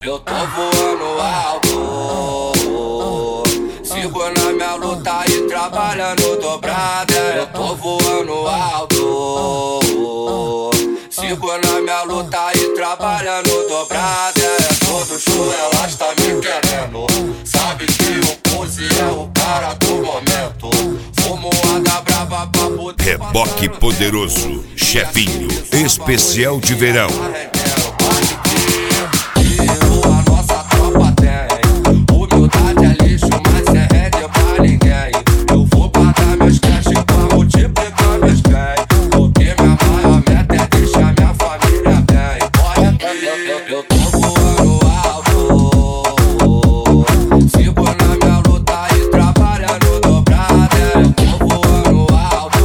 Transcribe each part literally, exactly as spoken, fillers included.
Eu tô voando alto, sigo na minha luta e trabalhando dobrada. Eu tô voando alto, sigo na minha luta e trabalhando dobrada. É todo show, elas tá me querendo. Sabe que o Pose é o cara do momento. Fumoada brava pra poder. Reboque poderoso, chefinho, especial de verão. Eu tô voando alto, sigo na minha luta e trabalhando dobrada. Eu tô voando alto,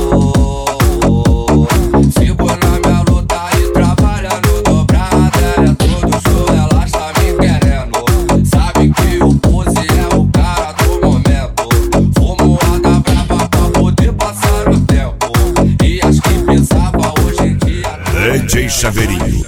sigo na minha luta e trabalhando dobrada. É todo show, elas tá me querendo. Sabe que o Pose é o cara do momento. Fumoada brava pra poder passar o tempo. E as que pensava hoje em dia D J Chaveirinho.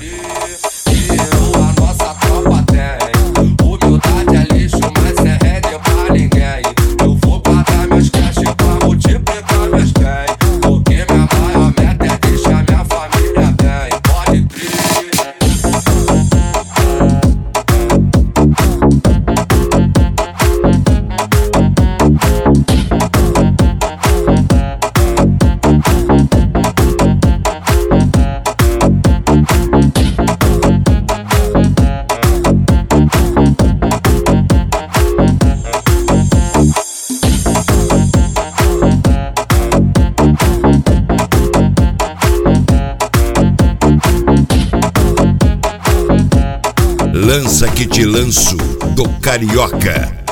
Lança que te lanço do Carioca.